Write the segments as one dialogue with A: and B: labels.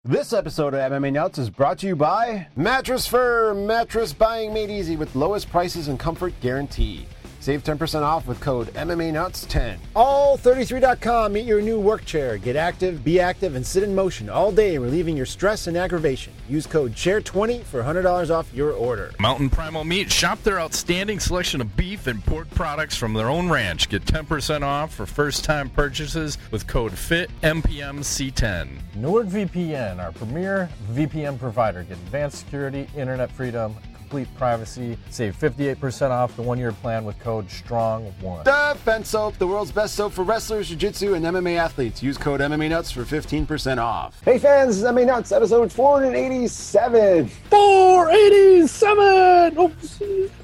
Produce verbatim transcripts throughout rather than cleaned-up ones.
A: This episode of M M A Nuts is brought to you by Mattress Firm. Mattress buying made easy with lowest prices and comfort guarantee. Save ten percent off with code M M A Nuts ten. all thirty-three dot com. Meet your new work chair. Get active, be active, and sit in motion all day, relieving your stress and aggravation. Use code chair twenty for one hundred dollars off your order.
B: Mountain Primal Meat. Shop their outstanding selection of beef and pork products from their own ranch. Get ten percent off for first-time purchases with code FIT M P M C ten.
C: NordVPN, our premier V P N provider. Get advanced security, internet freedom, complete privacy. Save fifty-eight percent off the one-year plan with code STRONG one.
A: Defense Soap, the world's best soap for wrestlers, jiu-jitsu, and M M A athletes. Use code M M A Nuts for fifteen percent off. Hey fans, this is M M A Nuts, episode four eighty-seven.
C: four eighty-seven! Oops.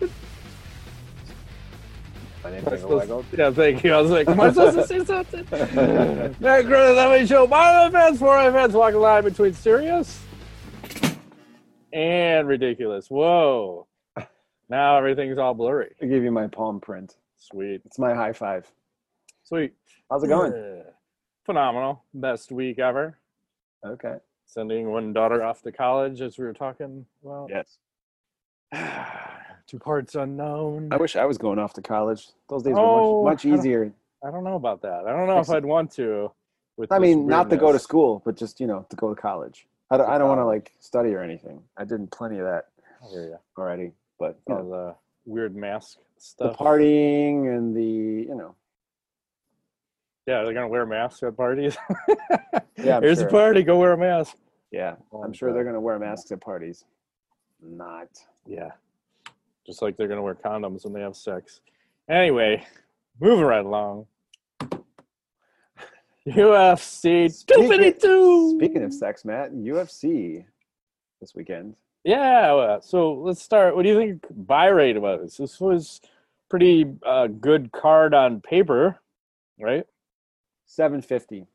C: Yeah, thank you. I was like, am I supposed to say something? Matt Gross, M M A Show. My fans, four fans walking live between serious and ridiculous. Whoa. Now everything's all blurry.
D: I give you my palm print.
C: Sweet.
D: It's my high five.
C: Sweet.
D: How's it going?
C: Uh, phenomenal. Best week ever.
D: Okay.
C: Sending one daughter off to college, as we were talking about.
D: Yes.
C: Two parts unknown.
D: I wish I was going off to college. Those days
C: Oh,
D: were much, much
C: I don't-
D: easier.
C: I don't know about that. I don't know if I'd want to. With
D: I
C: this
D: mean, not to go to
C: weirdness.
D: school, but just, you know, to go to college. I don't, I don't want to, like, study or anything. I did plenty of that
C: I hear you.
D: already. But, you
C: All
D: know,
C: the weird mask
D: the
C: stuff.
D: partying and the, you know.
C: Yeah, they're gonna wear masks at parties.
D: Yeah, I'm
C: Here's
D: sure.
C: a party. Go wear a mask.
D: Yeah,
C: Oh,
D: I'm sure
C: God.
D: they're going to wear masks at parties. Not.
C: Yeah, just like they're gonna wear condoms when they have sex. Anyway, moving right along. U F C two fifty-two.
D: Speaking of sex, Matt, U F C this weekend.
C: Yeah, well, so let's start. What do you think buy rate was? This was pretty uh, good card on paper, right?
D: seven fifty.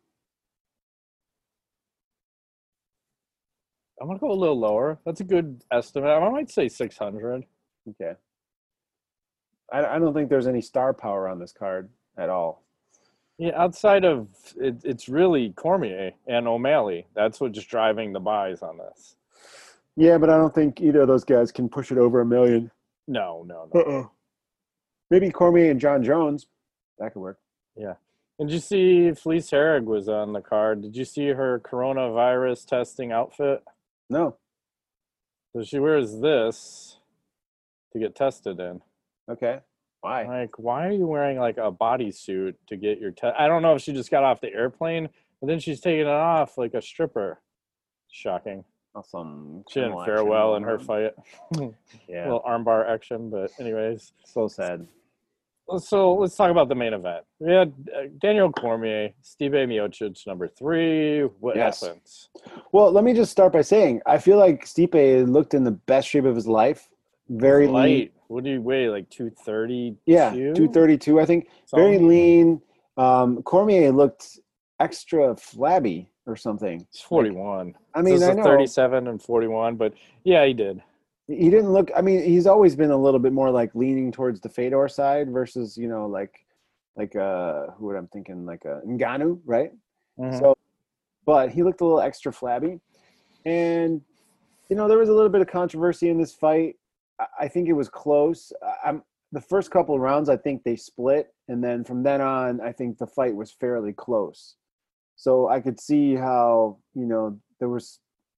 C: I'm gonna go a little lower. That's a good estimate. I might say six hundred.
D: Okay. I, I don't think there's any star power on this card at all.
C: Yeah, outside of it, it's really Cormier and O'Malley. That's what's driving the buys on this.
D: Yeah, but I don't think either of those guys can push it over a million.
C: No, no, no.
D: Uh-uh. Maybe Cormier and John Jones. That could work.
C: Yeah. And did you see Felice Herrig was on the card? Did you see her coronavirus testing outfit?
D: No.
C: So she wears this to get tested in.
D: Okay. Why?
C: Like, why are you wearing like a bodysuit to get your test? I don't know if she just got off the airplane, but then she's taking it off like a stripper. Shocking.
D: Awesome.
C: She didn't fare well in her fight.
D: Yeah.
C: Little armbar action, but anyways.
D: So sad.
C: So let's talk about the main event. We had uh, Daniel Cormier, Stipe Miocic, number three. What
D: Yes.
C: happens?
D: Well, let me just start by saying I feel like Stipe looked in the best shape of his life. Very lean.
C: Light. What do you weigh? Like two thirty?
D: Yeah, two thirty-two, I think. Very lean. Um, Cormier looked extra flabby or something.
C: It's forty-one.
D: I mean,
C: This is
D: I
C: a
D: know.
C: thirty-seven and forty-one, but yeah, he did.
D: He didn't look. I mean, he's always been a little bit more like leaning towards the Fedor side versus, you know, like like uh who would I'm thinking like a Ngannou, right?
C: Mhm.
D: So, but he looked a little extra flabby, and you know there was a little bit of controversy in this fight. I, I think it was close. I, I'm the first couple of rounds. I think they split, and then from then on, I think the fight was fairly close. So I could see how you know there was,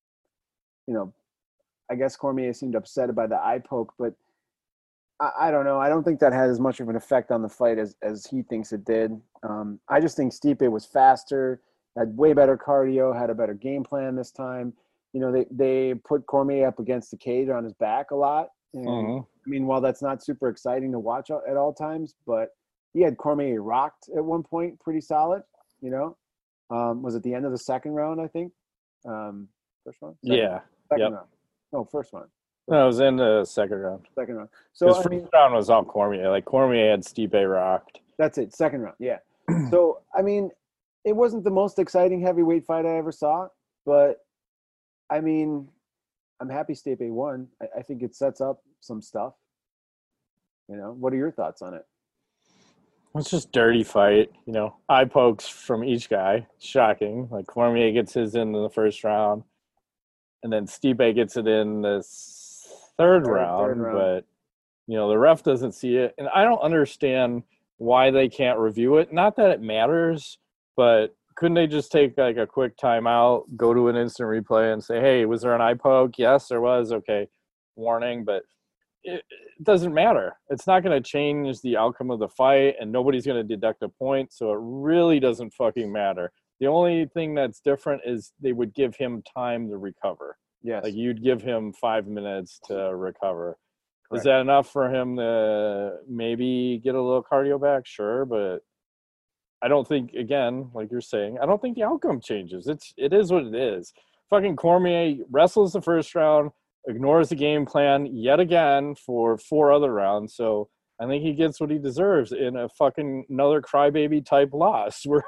D: you know. I guess Cormier seemed upset by the eye poke, but I, I don't know. I don't think that had as much of an effect on the fight as, as he thinks it did. Um, I just think Stipe was faster, had way better cardio, had a better game plan this time. You know, they, they put Cormier up against the cage on his back a lot. And,
C: Mhm.
D: I mean, while that's not super exciting to watch at all times, but he had Cormier rocked at one point pretty solid, you know. Um, was it the end of the second round, I think? Um, first round? Second
C: Yeah.
D: round? Second
C: Yep.
D: round. No, first one.
C: No, I was in the second round.
D: Second round.
C: So
D: So
C: His
D: I
C: first
D: mean,
C: round was all Cormier. Like Cormier had Stipe rocked.
D: that's it. Second round. Yeah. So I mean, it wasn't the most exciting heavyweight fight I ever saw, but I mean, I'm happy Stipe won. I, I think it sets up some stuff. You know, what are your thoughts on it?
C: It's just dirty fight, you know. Eye pokes from each guy. Shocking. Like Cormier gets his in the first round. and then Stipe gets it in this third,
D: Third-
C: round,
D: third round.
C: but you know the ref doesn't see it, and I don't understand why they can't review it. Not that it matters, but couldn't they just take like a quick timeout, go to an instant replay, and say, "Hey, was there an eye poke? Yes, there was. Okay, warning." But it, it doesn't matter. It's not going to change the outcome of the fight, and nobody's going to deduct a point, so it really doesn't fucking matter. The only thing that's different is they would give him time to recover.
D: Yes.
C: Like you'd give him five minutes to recover.
D: Correct.
C: Is that enough for him to maybe get a little cardio back? Sure, but I don't think, again, like you're saying, I don't think the outcome changes. It's it is what it is. Fucking Cormier wrestles the first round, ignores the game plan yet again for four other rounds. So I think he gets what he deserves in a fucking another crybaby type loss where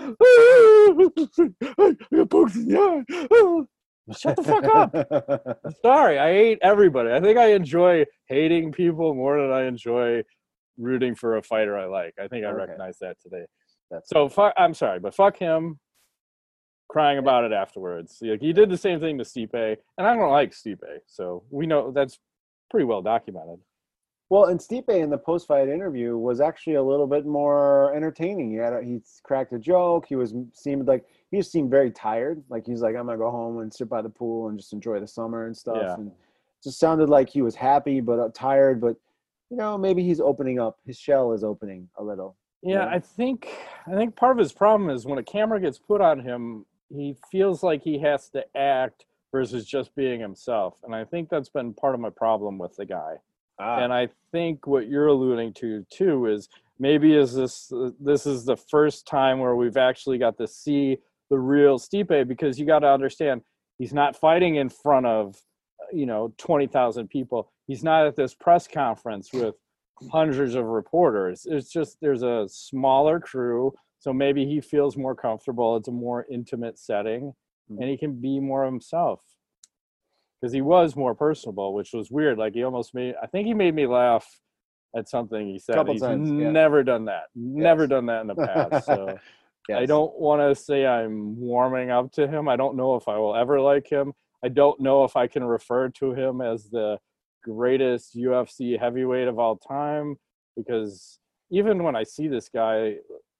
C: shut the fuck up. Sorry, I hate everybody. I think I enjoy hating people more than I enjoy rooting for a fighter I like. I think I
D: Okay.
C: recognize that today.
D: That's
C: So fuck. I'm sorry, but fuck him. Crying about it afterwards. Like, he did the same thing to Stipe, and I don't like Stipe, so we know that's pretty well documented.
D: Well, and Stipe in the post-fight interview was actually a little bit more entertaining. He had a, he cracked a joke. He was seemed like he just seemed very tired. Like he's like, I'm gonna go home and sit by the pool and just enjoy the summer and stuff.
C: Yeah.
D: And just sounded like he was happy but uh, tired. But you know, maybe he's opening up. His shell is opening a little.
C: Yeah,
D: Yeah.
C: I think I think part of his problem is when a camera gets put on him, he feels like he has to act versus just being himself, and I think that's been part of my problem with the guy.
D: Ah,
C: And I think what you're alluding to too is maybe is this this is the first time where we've actually got to see the real Stipe, because you got to understand he's not fighting in front of you know twenty thousand people. He's not at this press conference with hundreds of reporters. It's just there's a smaller crew, so maybe he feels more comfortable. It's a more intimate setting, and he can be more himself. Because he was more personable, which was weird. Like he almost made, I think he made me laugh at something he said.
D: Couple
C: He's
D: times, yeah.
C: never done that. Never
D: Yes.
C: done that in the past. So
D: yes.
C: I don't want to say I'm warming up to him. I don't know if I will ever like him. I don't know if I can refer to him as the greatest U F C heavyweight of all time, because even when I see this guy,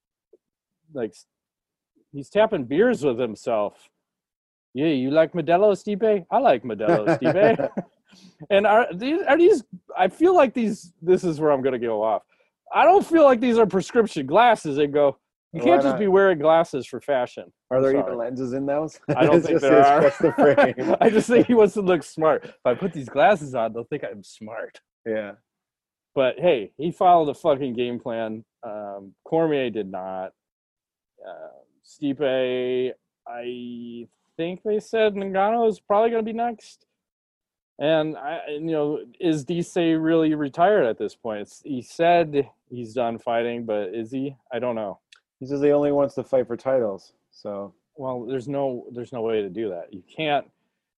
C: like he's tapping beers with himself. Yeah, you like Modelo Stipe? I like Modelo Stipe. And are these are these I feel like these this is where I'm gonna go off. I don't feel like these are prescription glasses and go, you
D: Why
C: can't just
D: not?
C: be wearing glasses for fashion.
D: Are
C: I'm
D: there
C: sorry.
D: even lenses in those?
C: I don't
D: It's
C: think
D: just
C: there
D: his-
C: are.
D: just the frame.
C: I just think he wants to look smart. If I put these glasses on, they'll think I'm smart.
D: Yeah.
C: But hey, he followed the fucking game plan. Um, Cormier did not. Uh, Stipe, I think they said Ngannou is probably going to be next. And I, you know, is D C really retired at this point? It's, he said he's done fighting, but is he? I don't know.
D: He says he only wants to fight for titles. So
C: Well, there's no, there's no way to do that. You can't.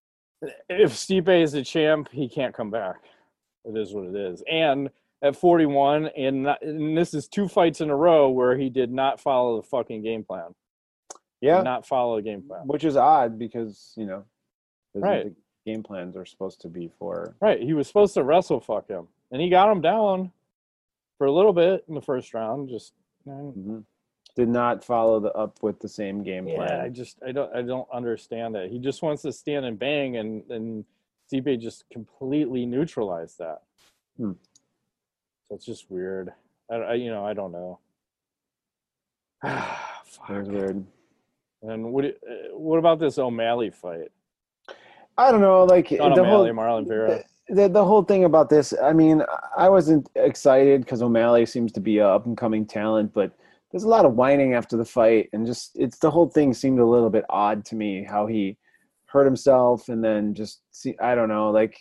C: If Stipe is a champ, he can't come back. It is what it is. And at forty-one, and, not, and this is two fights in a row where he did not follow the fucking game plan.
D: yeah,
C: Did not follow the game plan.
D: which is odd because you know, isn't
C: Right.
D: the game plans are supposed to be for.
C: Right. He was supposed to wrestle fuck him. And he got him down for a little bit in the first round. Just
D: Mhm. Did not follow the up with the same game
C: yeah, I
D: plan.
C: just I don't I don't understand that. He just wants to stand and bang, and and Stipe just completely neutralized that.
D: Hmm.
C: So it's just weird. I, I you know I don't know. Fuck.
D: It was weird.
C: And what do- uh, what about this O'Malley fight?
D: I don't know, like
C: Not
D: the
C: O'Malley,
D: whole
C: Marlon Vera.
D: the, the whole thing about this. I mean, I wasn't excited because O'Malley seems to be a up and coming talent, but there's a lot of whining after the fight, and just it's the whole thing seemed a little bit odd to me how he hurt himself and then just see. I don't know, like.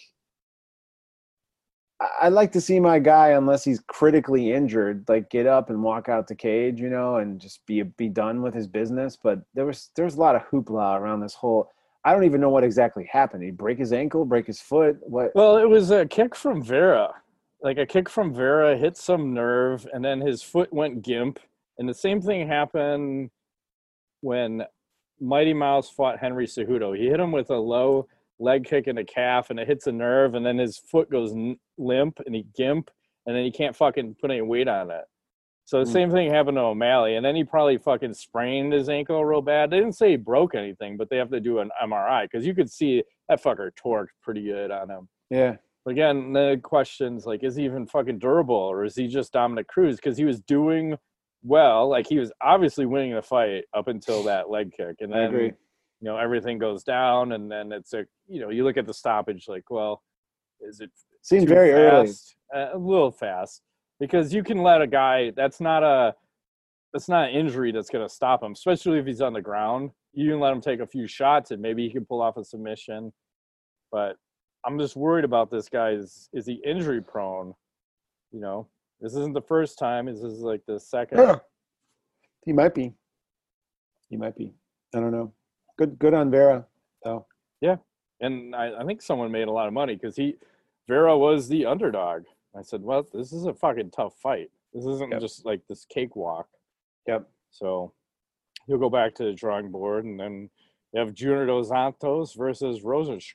D: I- I'd like to see my guy, unless he's critically injured, like get up and walk out the cage, you know, and just be be done with his business. But there was there was a lot of hoopla around this whole. I don't even know what exactly happened. Did he break his ankle, break his foot? What?
C: Well, it was a kick from Vera. Like a kick from Vera hit some nerve, and then his foot went gimp. And the same thing happened when Mighty Mouse fought Henry Cejudo. He hit him with a low leg kick in the calf, and it hits a nerve, and then his foot goes limp, and he gimp, and then he can't fucking put any weight on it. So the mm. same thing happened to O'Malley, and then he probably fucking sprained his ankle real bad. They didn't say he broke anything, but they have to do an M R I because you could see that fucker torqued pretty good on him.
D: Yeah.
C: But again, the question's like, is he even fucking durable, or is he just Dominic Cruz? Because he was doing well, like he was obviously winning the fight up until that leg kick, and then
D: I agree.
C: you know everything goes down, and then it's a you know you look at the stoppage like, well, is it
D: seems very
C: fast?
D: early,
C: uh, a little fast, because you can let a guy that's not a that's not an injury that's going to stop him, especially if he's on the ground. You can let him take a few shots, and maybe he can pull off a submission. But I'm just worried about this guy. Is is he injury prone? You know. This isn't the first time. This is like the second.
D: Yeah. He might be. He might be. I don't know. Good good on Vera, though.
C: Yeah. And I, I think someone made a lot of money because he Vera was the underdog. I said, well, this is a fucking tough fight. This isn't
D: yep.
C: just like this cakewalk.
D: Yep.
C: So he'll go back to the drawing board, and then you have Junior Dos Santos versus Rosenstrike.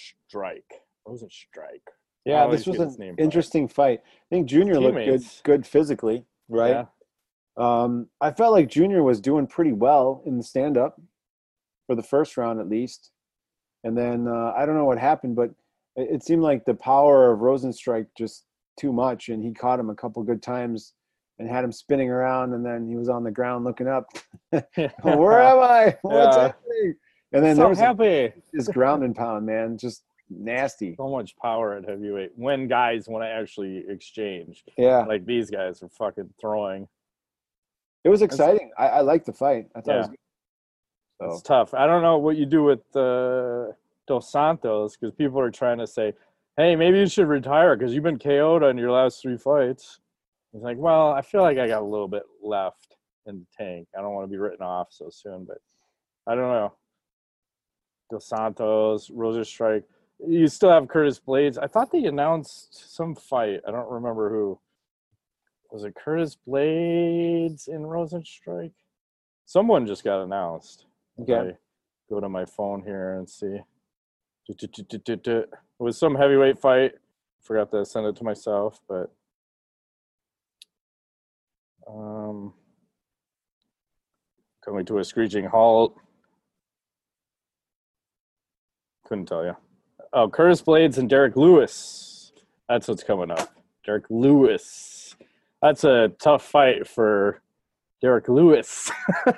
C: Rosenstrike.
D: Yeah, this was an interesting fight. I think Junior looked good, good physically, right?
C: Yeah.
D: Um, I felt like Junior was doing pretty well in the stand-up for the first round, at least. And then uh, I don't know what happened, but it, it seemed like the power of Rosenstrike just too much, and he caught him a couple good times and had him spinning around, and then he was on the ground looking up. Where am I? What's
C: yeah.
D: happening? And then
C: so
D: there was
C: happy.
D: A, his ground and pound, man, just nasty.
C: So much power at heavyweight when guys want to actually exchange.
D: Yeah.
C: Like these guys are fucking throwing.
D: It was exciting. I, I liked the fight. I thought
C: yeah.
D: it was good. So.
C: It's tough. I don't know what you do with uh, Dos Santos, because people are trying to say, hey, maybe you should retire because you've been K O'd on your last three fights. He's like, well, I feel like I got a little bit left in the tank. I don't want to be written off so soon, but I don't know. Dos Santos, Rosenstrike. You still have Curtis Blades. I thought they announced some fight. I don't remember who. Was it Curtis Blades in Rosenstrike? Someone just got announced.
D: Okay.
C: I go to my phone here and see. It was some heavyweight fight. Forgot to send it to myself, but um, coming to a screeching halt. Couldn't tell you. Oh, Curtis Blades and Derek Lewis. That's what's coming up. Derek Lewis. That's a tough fight for Derek Lewis.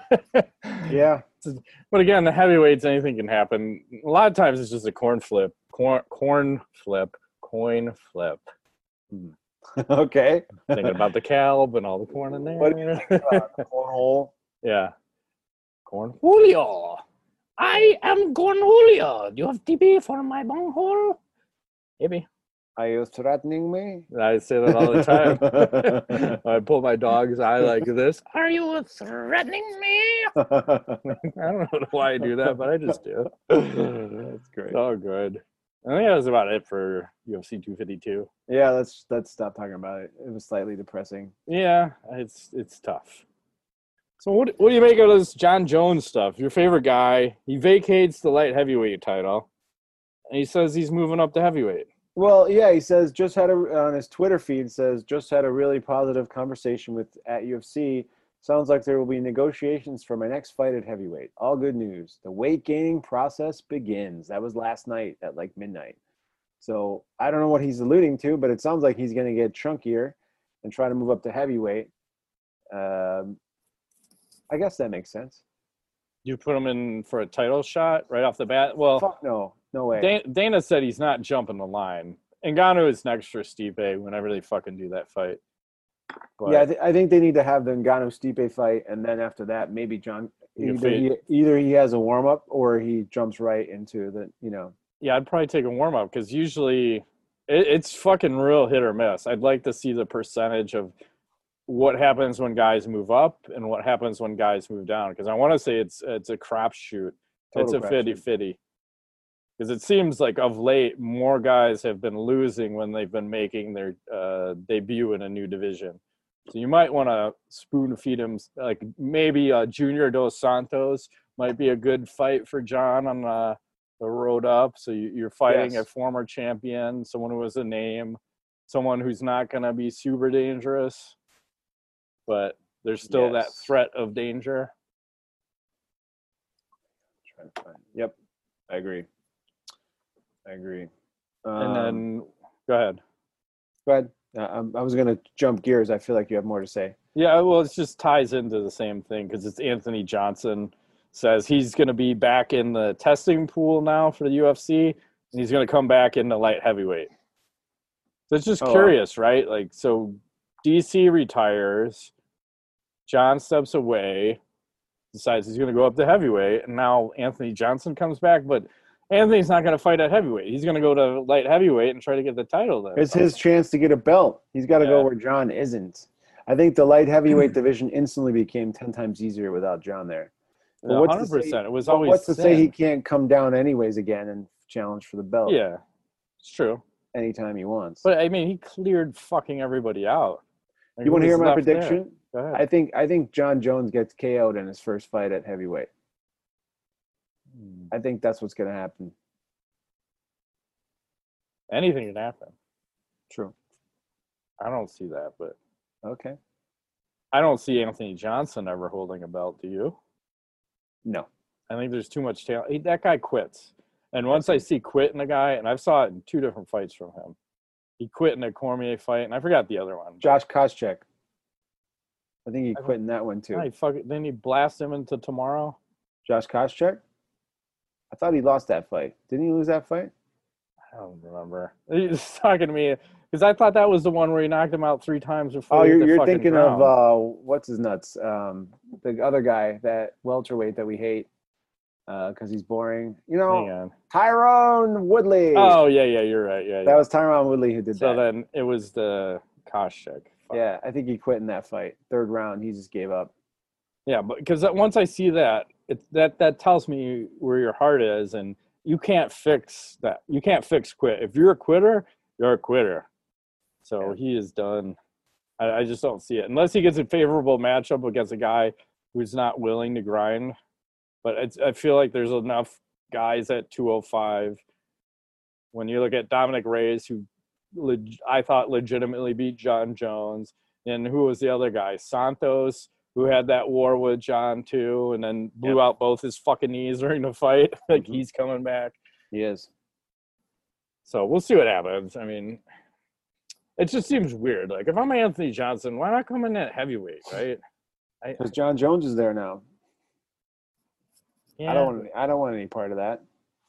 D: Yeah.
C: But again, the heavyweights, anything can happen. A lot of times it's just a corn flip. Corn, corn flip. Coin flip.
D: Hmm. Okay.
C: Thinking about the calb and all the corn in there.
D: What do you think about the cornhole?
C: Yeah. Corn. Julio. I am Corn Julio. Do you have T B for my bunghole? Maybe.
D: Are you threatening me?
C: I say that all the time. I pull my dog's eye like this. Are you threatening me? I don't know why I do that, but I just do.
D: That's great.
C: Oh, good. I think that was about it for U F C two fifty-two.
D: Yeah, let's let's stop talking about it. It was slightly depressing.
C: Yeah, it's it's tough. So what what do you make of this John Jones stuff? Your favorite guy. He vacates the light heavyweight title, and he says he's moving up to heavyweight.
D: Well, yeah, he says just had a on his Twitter feed says just had a really positive conversation with at U F C. Sounds like there will be negotiations for my next fight at heavyweight. All good news. The weight gaining process begins. That was last night at like midnight. So I don't know what he's alluding to, but it sounds like he's going to get chunkier and try to move up to heavyweight. Um, I guess that makes sense.
C: You put him in for a title shot right off the bat? Well,
D: fuck no. No way.
C: Dana, Dana said he's not jumping the line. Ngannou is next for Stipe whenever they fucking do that fight. But
D: yeah, I, th- I think they need to have the Ngannou-Stipe fight, and then after that, maybe John either he, either he has a warm-up or he jumps right into the, you know.
C: Yeah, I'd probably take a warm-up because usually it, it's fucking real hit or miss. I'd like to see the percentage of what happens when guys move up and what happens when guys move down, because I want to say it's it's a crapshoot. It's a fifty-fifty. Because it seems like of late, more guys have been losing when they've been making their uh, debut in a new division. So you might want to spoon feed him, like maybe uh, Junior Dos Santos might be a good fight for John on uh, the road up. So you, you're fighting
D: Yes.
C: a former champion, someone who has a name, someone who's not going to be super dangerous, but there's still that
D: Yes.
C: threat of danger.
D: Trying to find- Yep, I agree. I agree.
C: And
D: Um,
C: then, go ahead.
D: go ahead. Uh, I, I was going to jump gears. I feel like you have more to say.
C: Yeah, well, it just ties into the same thing because it's Anthony Johnson says he's going to be back in the testing pool now for the U F C, and he's going to come back into light heavyweight. So it's just
D: Oh, wow.
C: curious, right? Like, so D C retires, John steps away, decides he's going to go up to heavyweight, and now Anthony Johnson comes back, but Anthony's not going to fight at heavyweight. He's going to go to light heavyweight and try to get the title then.
D: It's his chance to get a belt. He's got to
C: Yeah.
D: go where John isn't. I think the light heavyweight division instantly became ten times easier without John there. But
C: Yeah,
D: what's
C: one
D: to
C: hundred
D: say-
C: percent. It was
D: But
C: always
D: what's to say he
C: thin.
D: can't come down anyways again and challenge for the belt
C: Yeah, it's true.
D: anytime he wants?
C: But, I mean, he cleared fucking everybody out. Like,
D: you want to
C: who
D: hear
C: was
D: my
C: left there?
D: prediction?
C: Go ahead.
D: I think I think John Jones gets K O'd in his first fight at heavyweight.
C: Hmm.
D: I think that's what's going to happen.
C: Anything can happen.
D: True.
C: I don't see that, but
D: Okay.
C: I don't see Anthony Johnson ever holding a belt. Do you?
D: No.
C: I think there's too much talent. He, that guy quits. And once I see quit in a guy, and I've saw it in two different fights from him. He quit in a Cormier fight, and I forgot the other one.
D: Josh Koscheck. I think he
C: I
D: quit in that one too.
C: Yeah, he fuck, didn't he blast him into tomorrow?
D: Josh Koscheck? I thought he lost that fight. Didn't he lose that fight?
C: I don't remember. He was talking to me because I thought that was the one where he knocked him out three times before.
D: Oh,
C: he hit
D: you're,
C: the
D: you're
C: fucking
D: thinking
C: ground.
D: of uh, what's his nuts? Um, the other guy, that welterweight that we hate because he's boring. You know,
C: Hang on.
D: Tyrone Woodley.
C: Oh yeah, yeah, you're right. Yeah, yeah.
D: that was Tyrone Woodley who did
C: so
D: that.
C: then it was the Koscheck. fight.
D: Yeah, I think he quit in that fight. Third round, he just gave up.
C: Yeah, but because once I see that, it that that tells me where your heart is, and you can't fix that. You can't fix quit. If you're a quitter, you're a quitter. So
D: Yeah.
C: he is done. I, I just don't see it unless he gets a favorable matchup against a guy who's not willing to grind. But it's, I feel like there's enough guys at two oh five. When you look at Dominic Reyes, who leg, I thought legitimately beat John Jones, and who was the other guy? Santos, who had that war with John too, and then blew
D: Yep.
C: out both his fucking knees during the fight. like
D: Mhm.
C: he's coming back.
D: He is.
C: So we'll see what happens. I mean, it just seems weird. Like if I'm Anthony Johnson, why not come in at heavyweight, right? I,
D: Because John Jones is there now.
C: yeah,
D: I don't want. Any, I don't want any part of that.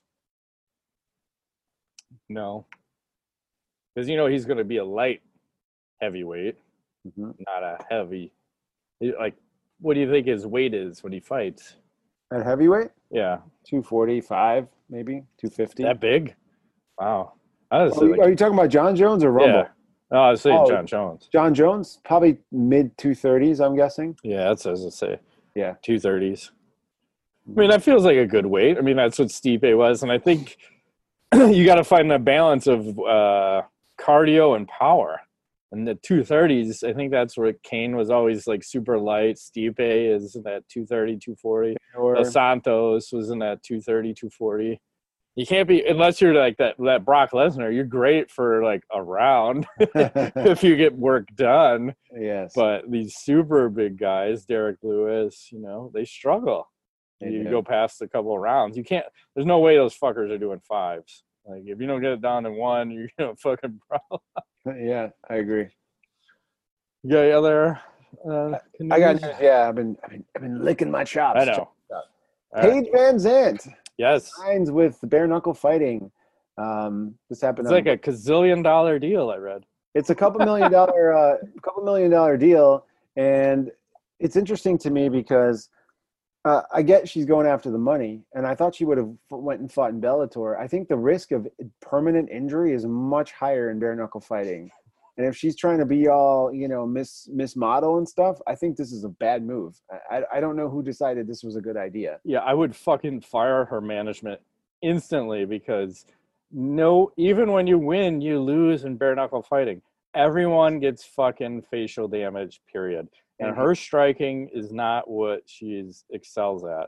C: no, because you know he's going to be a light heavyweight,
D: hmm
C: not a heavy. Like, what do you think his weight is when he fights?
D: At heavyweight,
C: Yeah,
D: two forty-five, maybe two fifty.
C: that big? Wow. I was
D: Oh,
C: like,
D: are you talking about John Jones or Rumble?
C: yeah. No, I was saying
D: Oh.
C: John Jones.
D: John Jones, probably mid two thirties, I'm guessing.
C: Yeah, that's as I say.
D: Yeah.
C: two thirties. I mean, that feels like a good weight. I mean, that's what Stipe was. And I think you got to find the balance of uh, cardio and power. And the two thirties, I think that's where Kane was always like super light. Stipe is in that two thirty, two forty.
D: Or
C: Dos Santos was in that two thirty, two forty. You can't be, unless you're like that, that Brock Lesnar, you're great for like a round if you get work done.
D: yes,
C: But these super big guys, Derek Lewis, you know, they struggle.
D: They
C: you
D: do.
C: go past a couple of rounds. You can't, there's no way those fuckers are doing fives. Like, if you don't get it down in one, you're going to fucking problem.
D: yeah, I agree.
C: You got any other uh,
D: I got
C: news?
D: news. Yeah, I've been, I've been, I've been licking my chops.
C: I know. All right.
D: Paige Van Zandt
C: Yes.
D: signs with bare knuckle fighting. Um, this happened.
C: It's
D: on-
C: like a gazillion dollar deal, I read.
D: It's a couple million dollar, uh, couple million dollar deal, and it's interesting to me because uh, I get she's going after the money, and I thought she would have went and fought in Bellator. I think the risk of permanent injury is much higher in bare knuckle fighting, and if she's trying to be all, you know, miss miss model and stuff, I think this is a bad move. I I don't know who decided this was a good idea.
C: Yeah, I would fucking fire her management instantly because no, even when you win, you lose in bare knuckle fighting. Everyone gets fucking facial damage, period. And
D: Mhm.
C: her striking is not what she excels at.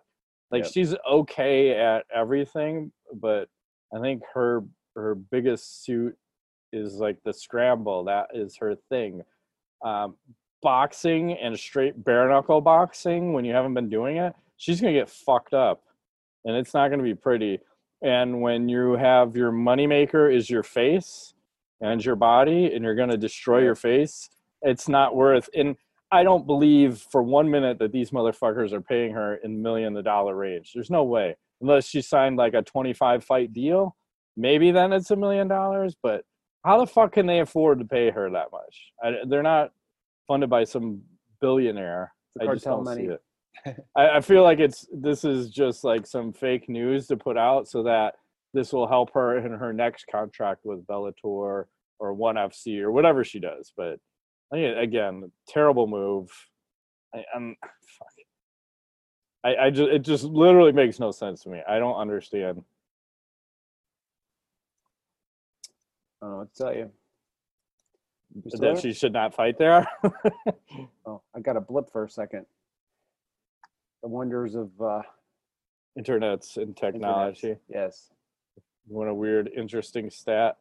C: Like
D: Yep.
C: she's okay at everything, but I think her her biggest suit is like the scramble. That is her thing. Um, boxing and straight bare knuckle boxing, when you haven't been doing it, she's gonna get fucked up, and it's not gonna be pretty. And when you have your moneymaker is your face and your body, and you're gonna destroy
D: Yep.
C: your face, it's not worth. And I don't believe for one minute that these motherfuckers are paying her in million the dollar range. There's no way, unless she signed like a twenty-five fight deal. Maybe then it's a million dollars. But how the fuck can they afford to pay her that much? I, they're not funded by some billionaire.
D: The
C: I just
D: cartel
C: don't
D: money.
C: see it. I, I feel like it's this is just like some fake news to put out so that this will help her in her next contract with Bellator or ONE F C or whatever she does. But again, terrible move. I, I'm fuck. I, I just it just literally makes no sense to me. I don't understand.
D: I don't know what to tell you. You still
C: That
D: there?
C: she should not fight there.
D: Oh, I got a blip for a second. The wonders of uh,
C: Internets and technology.
D: internet. Yes.
C: What a weird, interesting stat.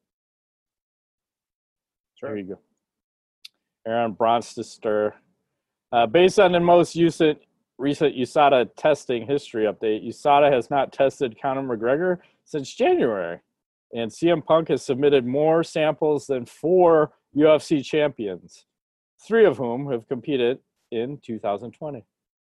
D: Sure.
C: Here you go. Aaron Bronstester. Uh, based on the most recent, recent U S A D A testing history update, U S A D A has not tested Conor McGregor since January. And C M Punk has submitted more samples than four U F C champions, three of whom have competed in two thousand twenty.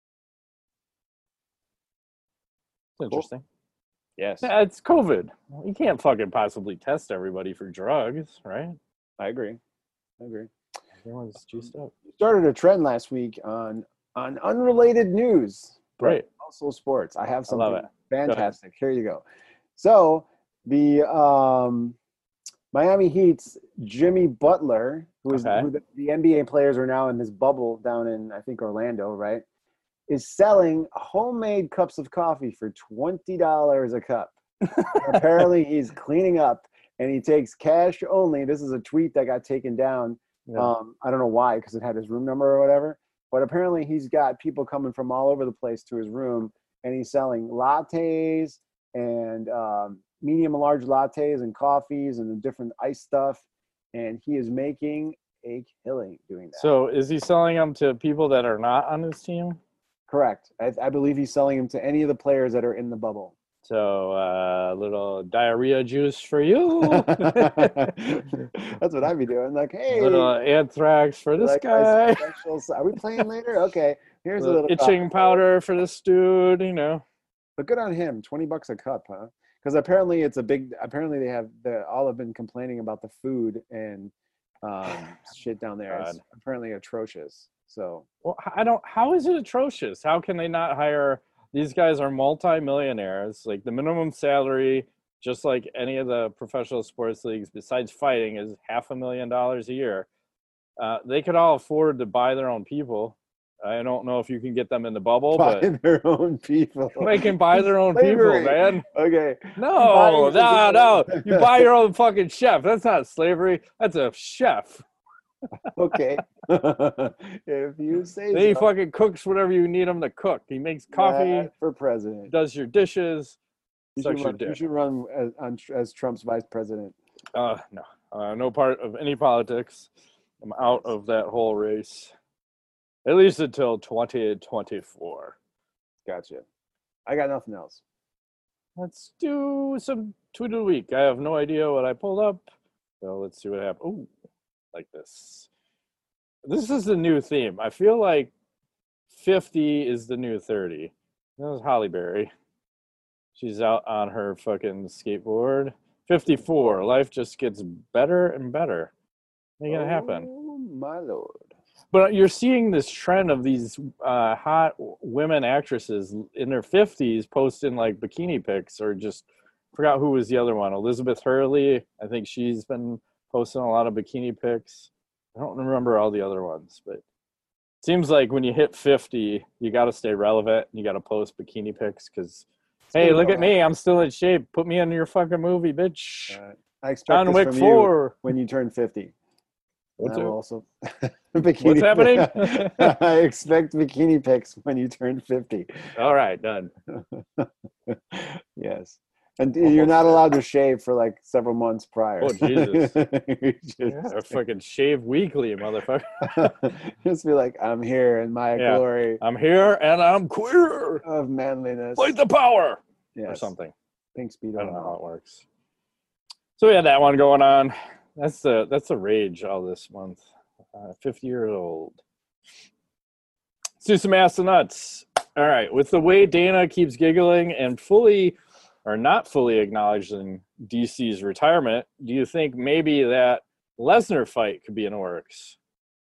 C: It's interesting.
D: Yes.
C: Yeah, it's COVID. You can't fucking possibly test everybody for drugs, right?
D: I agree. I agree.
C: Everyone's juiced up.
D: Started a trend last week on on unrelated news, but
C: Great.
D: also sports. I have
C: I love
D: something
C: it.
D: fantastic. Here you go. So the um, Miami Heat's Jimmy Butler, who is
C: Okay.
D: who the, the N B A players are now in this bubble down in I think Orlando, right? Is selling homemade cups of coffee for twenty dollars a cup. Apparently, he's cleaning up and he takes cash only. This is a tweet that got taken down.
C: Yeah.
D: Um, I don't know why, because it had his room number or whatever. But apparently, he's got people coming from all over the place to his room, and he's selling lattes and um, medium and large lattes and coffees and the different ice stuff. And he is making a killing doing that.
C: So is he selling them to people that are not on his team?
D: Correct. I, I believe he's selling them to any of the players that are in the bubble.
C: So a uh, little diarrhea juice for you.
D: That's what I'd be doing. Like, hey,
C: Little anthrax for this
D: like my
C: guy.
D: special- Are we playing later? Okay, here's a
C: Little
D: little
C: itching
D: coffee.
C: powder for this dude, you know.
D: But good on him. Twenty bucks a cup, huh? Because apparently it's a big. Apparently they have the all have been complaining about the food and um, shit down there. It's
C: God.
D: apparently atrocious. So
C: Well, I don't. How is it atrocious? How can they not hire? These guys are multi-millionaires. Like the minimum salary, just like any of the professional sports leagues, besides fighting, is half a million dollars a year. Uh, they could all afford to buy their own people. I don't know if you can get them in the bubble,
D: buy
C: but
D: their own people.
C: they can buy their own
D: Slavery.
C: people, man.
D: Okay.
C: No,
D: Buying
C: no,
D: the-
C: no. You buy your own fucking chef. That's not slavery. That's a chef.
D: Okay. If you say
C: He
D: so.
C: fucking cooks whatever you need him to cook. He makes coffee,
D: Matt for president.
C: does your dishes,
D: You
C: sucks
D: should,
C: your
D: run, you
C: dick.
D: should run as, on, as Trump's vice president.
C: Uh, no, uh, no part of any politics. I'm out of that whole race, at least until twenty twenty-four.
D: Gotcha. I got nothing else.
C: Let's do some tweet of the week. I have no idea what I pulled up, so let's see what happens. Ooh, like this. This is the new theme. I feel like fifty is the new thirty. That was Holly Berry. She's out on her fucking skateboard. fifty-four. Life just gets better and better. Ain't gonna happen.
D: Oh, my Lord.
C: But you're seeing this trend of these uh, hot women actresses in their fifties posting like bikini pics, or just forgot who was the other one. Elizabeth Hurley. I think she's been posting a lot of bikini pics. I don't remember all the other ones, but it seems like when you hit fifty, you got to stay relevant. And you got to post bikini pics because, hey, look at me, I'm still in shape. Put me in your fucking movie, bitch.
D: Uh, I expect
C: John
D: this
C: Wick
D: from you
C: four.
D: when you turn fifty.
C: What
D: I will
C: do?
D: also bikini.
C: What's happening?
D: I expect bikini pics when you turn fifty.
C: All right, done.
D: Yes. And
C: Almost
D: you're not
C: there.
D: allowed to shave for like several months prior.
C: Oh, Jesus.
D: You
C: Yeah, I
D: just,
C: fucking shave weekly, motherfucker.
D: just be like, I'm here in my
C: Yeah.
D: glory
C: I'm here and I'm queer.
D: of manliness.
C: Fight the power
D: Yes.
C: or something.
D: Pink speedo.
C: I don't know how it works. So we had that one going on. That's the that's the rage all this month. Uh, fifty years old. Let's do some ass and nuts. All right. With the way Dana keeps giggling and fully or not fully acknowledging D C's retirement, do you think maybe that Lesnar fight could be in the works?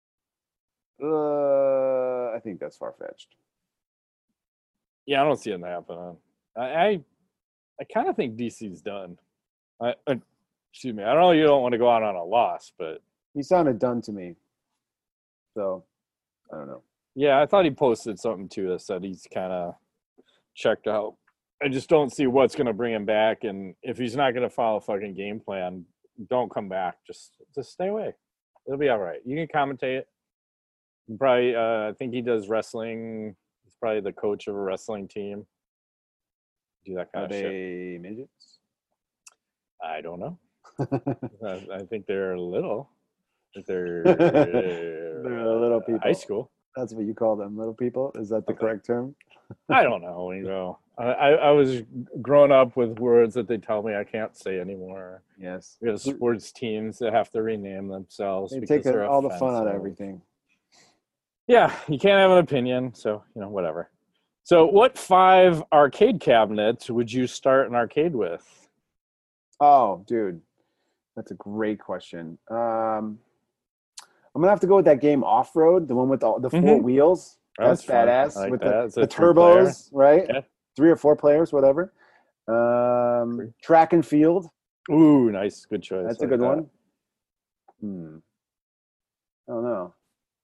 D: Uh, I think that's far fetched.
C: Yeah, I don't see it happening. I I, I kind of think D C's done. I, I excuse me. I don't know. You don't want to go out on a loss, but
D: He sounded done to me. So, I don't know.
C: yeah, I thought he posted something too that said he's kind of checked out. I just don't see what's going to bring him back, and if he's not going to follow a fucking game plan, don't come back. Just just stay away. It'll be all right. You can commentate it. Probably, uh, I think he does wrestling. He's probably the coach of a wrestling team. Do that kind
D: Are
C: of shit.
D: they midgets?
C: I don't know. I, I think they're little. I think they're they're
D: little people.
C: High school.
D: That's what you call them, little people? Is that the
C: Okay.
D: correct term?
C: I don't know. You know, I, I I was growing up with words that they tell me I can't say anymore.
D: Yes.
C: We have sports teams that have to rename themselves.
D: They
C: because
D: take
C: they're
D: all the fun out of
C: offensive.
D: everything.
C: Yeah, you can't have an opinion, so you know, whatever. So, what five arcade cabinets would you start an arcade with?
D: Oh, dude. That's a great question. Um, I'm going to have to go with that game Off-Road, the one with the, the four
C: Mhm.
D: wheels.
C: Oh,
D: That's,
C: fun.
D: badass.
C: I like
D: with
C: that.
D: the,
C: Is it
D: the
C: three-player?
D: turbos, right?
C: Okay.
D: Three or four players, whatever. Um,
C: Three.
D: track and field.
C: Ooh, nice, good choice.
D: That's
C: I
D: a
C: like
D: good
C: that.
D: one. Hmm. I don't know.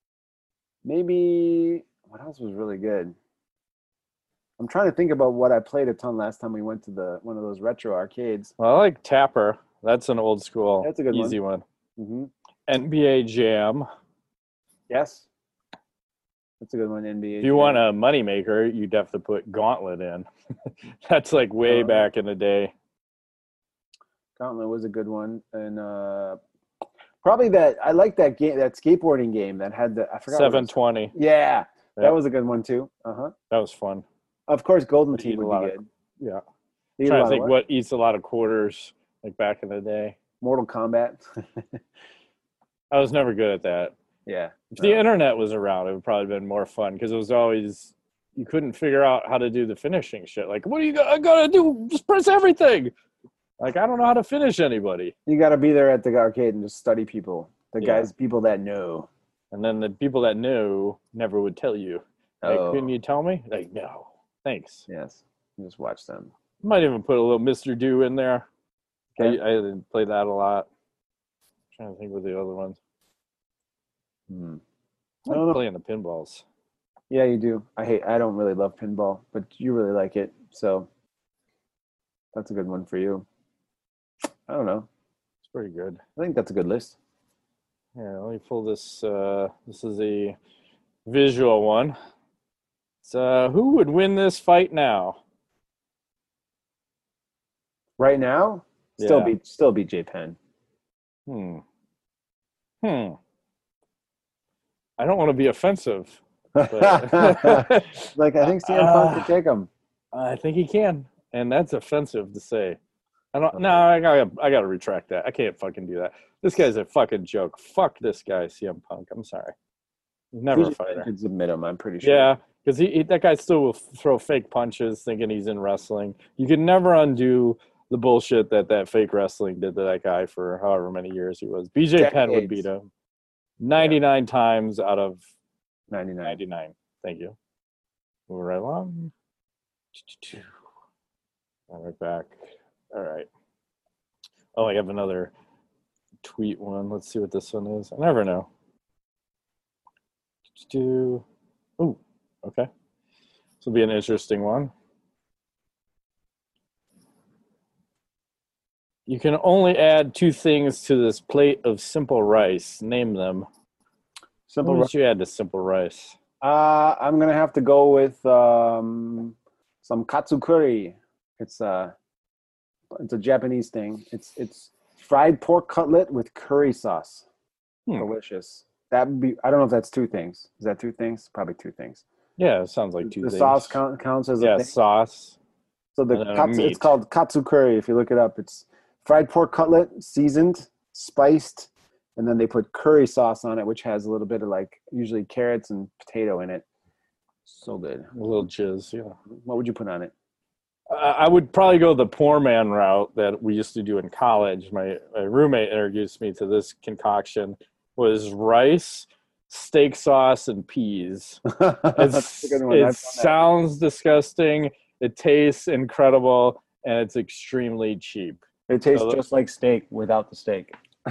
D: Maybe what else was really good? I'm trying to think about what I played a ton last time we went to the one of those retro arcades.
C: Well, I like Tapper. That's an old school,
D: That's a good one.
C: easy one.
D: Mm-hmm.
C: N B A Jam.
D: Yes, that's a good one. N B A.
C: If you want a moneymaker, you'd have to put Gauntlet in. That's like way
D: Oh.
C: back in the day.
D: Gauntlet was a good one, and uh, probably that I like that game, that skateboarding game that had the I forgot. what it
C: seven
D: was.
C: twenty.
D: Yeah,
C: Yeah.
D: that was a good one too. Uh huh.
C: That was fun.
D: Of course, Golden
C: But eat
D: Team
C: a
D: would
C: lot
D: be
C: of-
D: good.
C: Yeah.
D: They eat a
C: trying
D: lot
C: to
D: of
C: think
D: what?
C: what eats a lot of quarters like back in the day.
D: Mortal Kombat.
C: I was never good at that.
D: Yeah.
C: If the
D: No.
C: internet was around, it would probably been more fun because it was always you couldn't figure out how to do the finishing shit. Like, what do you got? I gotta do? Just press everything. Like, I don't know how to finish anybody.
D: You got to be there at the arcade and just study people. The
C: Yeah.
D: guys, people that know.
C: And then the people that knew never would tell you. Like,
D: Oh.
C: couldn't you tell me? Like, no, thanks.
D: Yes. You just watch them.
C: Might even put a little Mister Do in there.
D: Okay.
C: I, I didn't play that a lot. trying to think with the other ones.
D: Hmm.
C: I
D: I don't know.
C: like playing the pinballs.
D: Yeah, you do. I hate. I don't really love pinball, but you really like it, so that's a good one for you. I don't know.
C: It's pretty good.
D: I think that's a good list.
C: Here, let me pull this. Uh, this is a visual one. So, uh, who would win this fight now?
D: Right now, still
C: Yeah.
D: be still be J Penn.
C: Hmm. Hmm. I don't want to be offensive. But
D: Like I think C M Punk
C: Uh,
D: could take him.
C: I think he can, and that's offensive to say. I don't. No, I got. I got to retract that. I can't fucking do that. This guy's a fucking joke. Fuck this guy, C M Punk. I'm sorry. He's never a
D: C J Penn
C: fighter.
D: could submit him. I'm pretty sure.
C: Yeah, because he, he that guy still will throw fake punches, thinking he's in wrestling. You can never undo the bullshit that that fake wrestling did to that guy for however many years he was. B J Penn would
D: Decades.
C: beat him ninety-nine times out of
D: ninety-nine.
C: ninety-nine. Thank you. Moving right along. All right, back. All right. Oh, I have another tweet one. Let's see what this one is. I never know. Oh, okay. This will be an interesting one. You can only add two things to this plate of simple rice. Name them.
D: Simple
C: What
D: rice.
C: did you add to simple rice?
D: Uh, I'm gonna have to go with um, some katsu curry. It's a it's a Japanese thing. It's it's fried pork cutlet with curry sauce.
C: Hmm.
D: Delicious. That would be. I don't know if that's two things. Is that two things? Probably two things.
C: Yeah, it sounds like two
D: The
C: things.
D: sauce count, counts as a
C: Yeah,
D: thing.
C: sauce.
D: So the
C: and then
D: katsu,
C: meat.
D: it's called katsu curry. If you look it up, it's fried pork cutlet, seasoned, spiced, and then they put curry sauce on it, which has a little bit of like usually carrots and potato in it. So good.
C: A little jizz, yeah.
D: What would you put on it?
C: Uh, I would probably go the poor man route that we used to do in college. My, my roommate introduced me to this concoction. Was rice, steak sauce, and peas. It's,
D: a good one.
C: it
D: I've done that.
C: sounds disgusting. It tastes incredible, and it's extremely cheap.
D: It tastes
C: so the-
D: just like steak without the steak.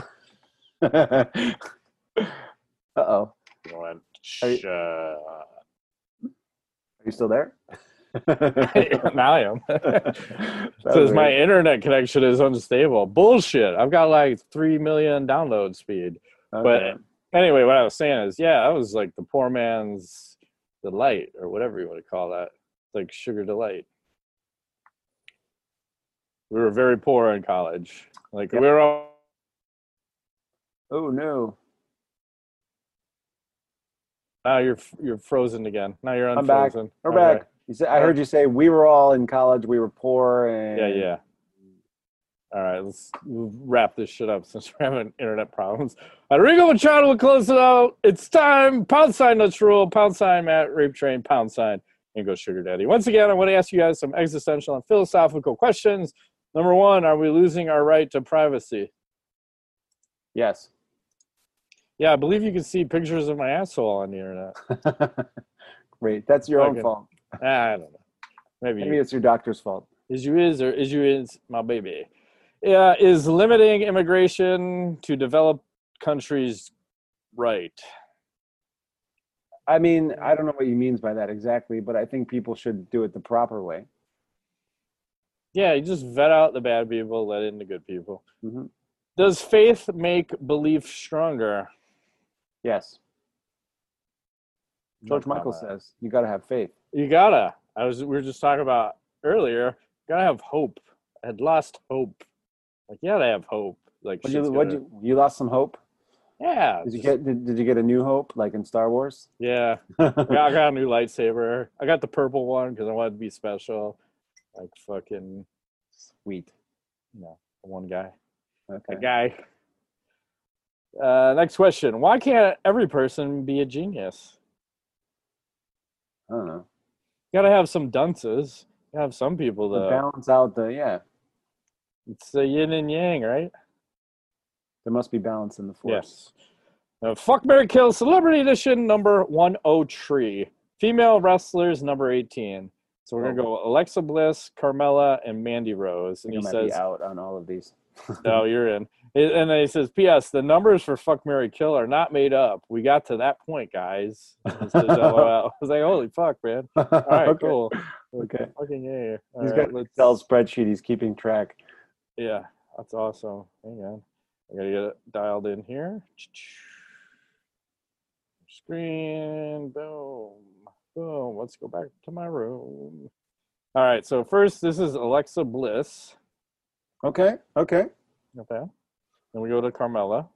D: Uh-oh.
C: Going,
D: Are you-
C: uh,
D: Are you still there?
C: now I am.
D: That
C: Says
D: was
C: my
D: weird.
C: internet connection is unstable. Bullshit. I've got like three million download speed.
D: Okay.
C: But anyway, what I was saying is, yeah, that was like the poor man's delight, or whatever you want to call that. Like sugar delight. We were very poor in college. Like
D: Yep.
C: we were all.
D: Oh no.
C: Now you're you're frozen again. Now you're
D: I'm back.
C: unfrozen.
D: We're
C: Okay.
D: back. You said I heard you say we were all in college, we were poor and
C: Yeah, yeah. All right, let's wrap this shit up since we're having internet problems. Enrico Machado will close it out. It's time. Pound sign Nuts Rule. Pound sign Matt Rape Train. Pound sign and go Sugar Daddy. Once again, I want to ask you guys some existential and philosophical questions. Number one, are we losing our right to privacy?
D: Yes.
C: Yeah, I believe you can see pictures of my asshole on the internet.
D: Great. That's your
C: Fucking-
D: own fault.
C: Ah, I don't know. Maybe,
D: Maybe
C: you.
D: it's your doctor's fault.
C: Is you is or is you is my baby. Yeah, is limiting immigration to developed countries right?
D: I mean, I don't know what he means by that exactly, but I think people should do it the proper way.
C: Yeah, you just vet out the bad people, let in the good people.
D: Mhm.
C: Does faith make belief stronger?
D: Yes.
C: No
D: George Michael
C: comment.
D: says you got to have faith.
C: You gotta. I was. We were just talking about earlier. Gotta have hope. I had lost hope. Like, yeah, they have hope. Like,
D: What
C: shit's
D: you, what
C: gonna-
D: you you lost some hope?
C: yeah,
D: Did you
C: just-
D: get did, did you get a new hope like in Star Wars?
C: yeah. I got, I got a new lightsaber. I got the purple one because I wanted to be special. Like fucking,
D: Sweet.
C: you know, one guy.
D: Okay.
C: A guy. Uh, next question. Why can't every person be a genius?
D: I don't know.
C: You gotta have some dunces. You gotta have some people
D: To
C: that
D: balance out the yeah.
C: it's the yin and yang, right?
D: There must be balance in the force.
C: Yes. Uh, Fuck, Marry, Kill Celebrity Edition number one oh three. Female wrestlers number eighteen. So we're gonna go Alexa Bliss, Carmella, and Mandy Rose. And
D: You
C: he
D: might
C: says,
D: be out on all of these.
C: "No, you're in." And then he says, P S. The numbers for Fuck, Marry, Kill are not made up. We got to that point, guys. It says, L O L. I was like, holy fuck, man. All right,
D: Okay.
C: cool.
D: Okay.
C: Fucking yeah. All
D: He's
C: right,
D: got an
C: let's-
D: Excel spreadsheet. He's keeping track.
C: Yeah, that's awesome. Hang on. I gotta get it dialed in here. Screen, boom, boom. Let's go back to my room. All right, so first, this is Alexa Bliss.
D: Okay. Okay.
C: Okay. Then we go to Carmella.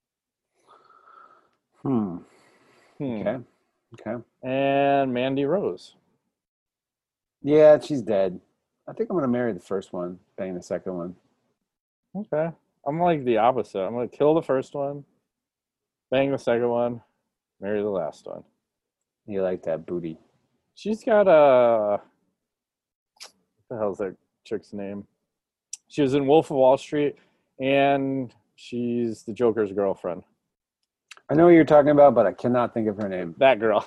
D: Hmm.
C: Hmm.
D: Okay. Okay.
C: And Mandy Rose.
D: Yeah, she's dead. I think I'm gonna marry the first one, bang the second one.
C: Okay. I'm like the opposite. I'm gonna kill the first one, bang the second one, marry the last one.
D: You like that booty?
C: She's got a. What the hell's that chick's name? She was in Wolf of Wall Street, and she's the Joker's girlfriend.
D: I know what you're talking about, but I cannot think of her name.
C: That girl.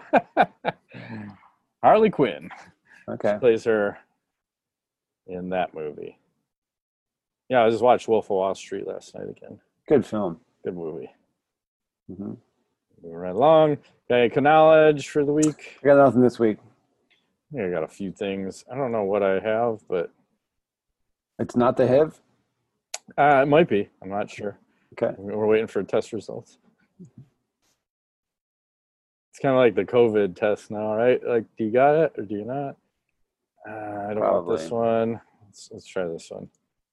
C: Harley Quinn
D: Okay.
C: plays her in that movie. Yeah, I just watched Wolf of Wall Street last night again.
D: Good film.
C: Good movie.
D: hmm
C: Moving right along. Okay, knowledge for the week.
D: I got nothing this week.
C: I think I got a few things. I don't know what I have, but
D: It's not the H I V.
C: Uh, it might be. I'm not sure.
D: Okay.
C: We're waiting for test results. It's kind of like the COVID test now, right? Like, do you got it or do you not? Uh, I don't
D: Probably.
C: want this one. Let's, let's try this one.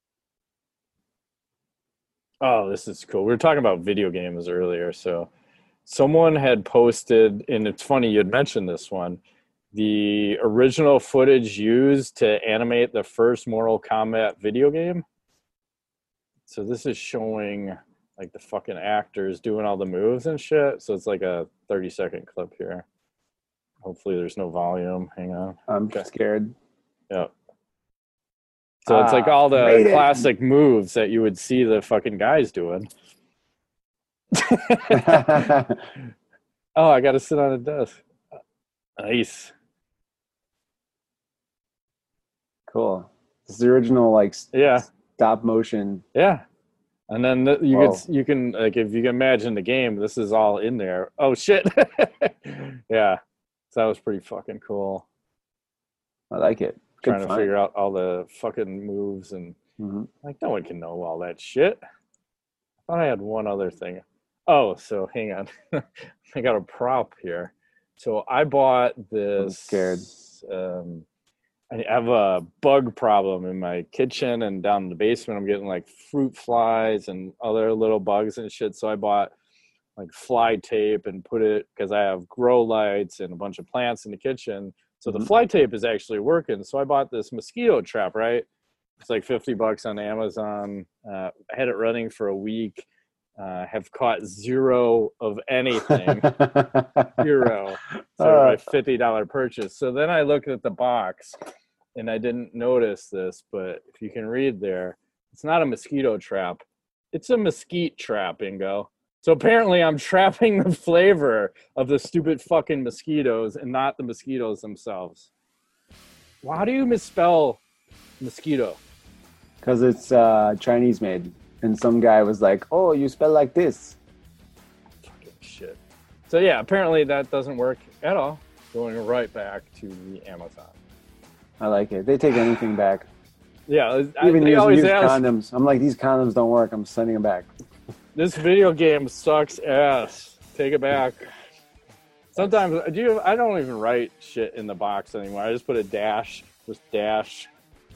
C: Oh, this is cool. We were talking about video games earlier. So someone had posted, and it's funny you had mentioned this one, the original footage used to animate the first Mortal Kombat video game. So this is showing like the fucking actors doing all the moves and shit. So it's like a thirty second clip here. Hopefully there's no volume. Hang on.
D: I'm
C: Okay.
D: scared.
C: Yep. So it's like
D: Ah,
C: all the
D: rated.
C: classic moves that you would see the fucking guys doing. Oh, I got to sit on a desk. Nice.
D: Cool. This is the original like s-
C: Yeah.
D: stop motion.
C: Yeah. And then the, you
D: Whoa.
C: can you can like if you can imagine the game, this is all in there. Oh shit. Yeah. So that was pretty fucking cool.
D: I like it. Good
C: Trying to
D: fun.
C: figure out all the fucking moves and
D: Mhm.
C: like no one can know all that shit. I thought I had one other thing. Oh, so hang on. I got a prop here. So I bought this.
D: scared.
C: Um, I have a bug problem in my kitchen and down in the basement. I'm getting like fruit flies and other little bugs and shit. So I bought like fly tape and put it because I have grow lights and a bunch of plants in the kitchen. So the
D: Mhm.
C: fly tape is actually working. So I bought this mosquito trap, right? It's like fifty bucks on Amazon. Uh, I had it running for a week. Uh, have caught zero of anything. Zero. So
D: Uh.
C: my fifty dollar purchase. So then I looked at the box and I didn't notice this, but if you can read there, it's not a mosquito trap. It's a mesquite trap, Ingo. So apparently I'm trapping the flavor of the stupid fucking mosquitoes and not the mosquitoes themselves. Why do you misspell mosquito?
D: Because it's uh, Chinese made. And some guy was like, oh, you spell like this.
C: Fucking shit. So yeah, apparently that doesn't work at all. Going right back to the Amazon.
D: I like it. They take anything back.
C: Yeah, I,
D: Even
C: they
D: use,
C: always
D: use
C: ask,
D: condoms. I'm like, these condoms don't work. I'm sending them back.
C: this video game sucks ass. Take it back. Sometimes do you, I don't even write shit in the box anymore. I just put a dash, just dash.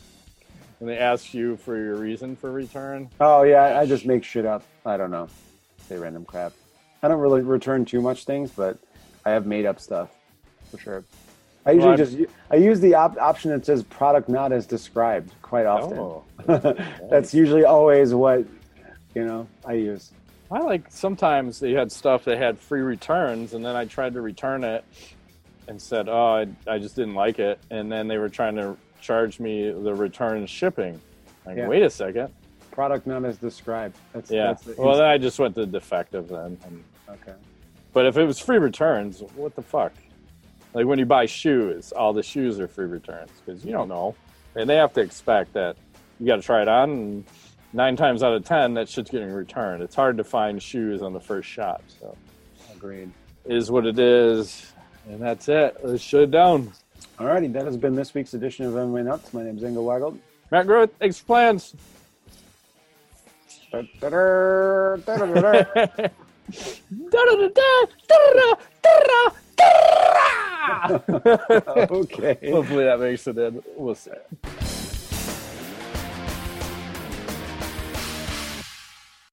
C: And they ask you for your reason for return.
D: Oh, yeah, I just make shit up. I don't know. Say random crap. I don't really return too much things, but I have made up stuff for sure. I usually
C: Well,
D: just I use the op- option that says product not as described quite often.
C: Oh,
D: That's usually always what, you know, I use.
C: I like sometimes they had stuff that had free returns, and then I tried to return it and said, "Oh, I, I just didn't like it," and then they were trying to charge me the return shipping. Like,
D: Yeah.
C: wait a second.
D: Product not as described. That's,
C: Yeah.
D: That's the
C: Well, then I just went to defective then. And,
D: okay.
C: but if it was free returns, what the fuck? Like when you buy shoes, all the shoes are free returns because you don't know, and they have to expect that you got to try it on. And nine times out of ten, that shit's getting returned. It's hard to find shoes on the first shot. So,
D: Agreed.
C: it is what it is, and that's it. Let's shut it down.
D: Alrighty, that has been this week's edition of M M A Nuts. My name is Ingo Weigel.
C: Matt Groth, thanks for plans.
D: Okay.
C: Hopefully that makes it in. We'll see.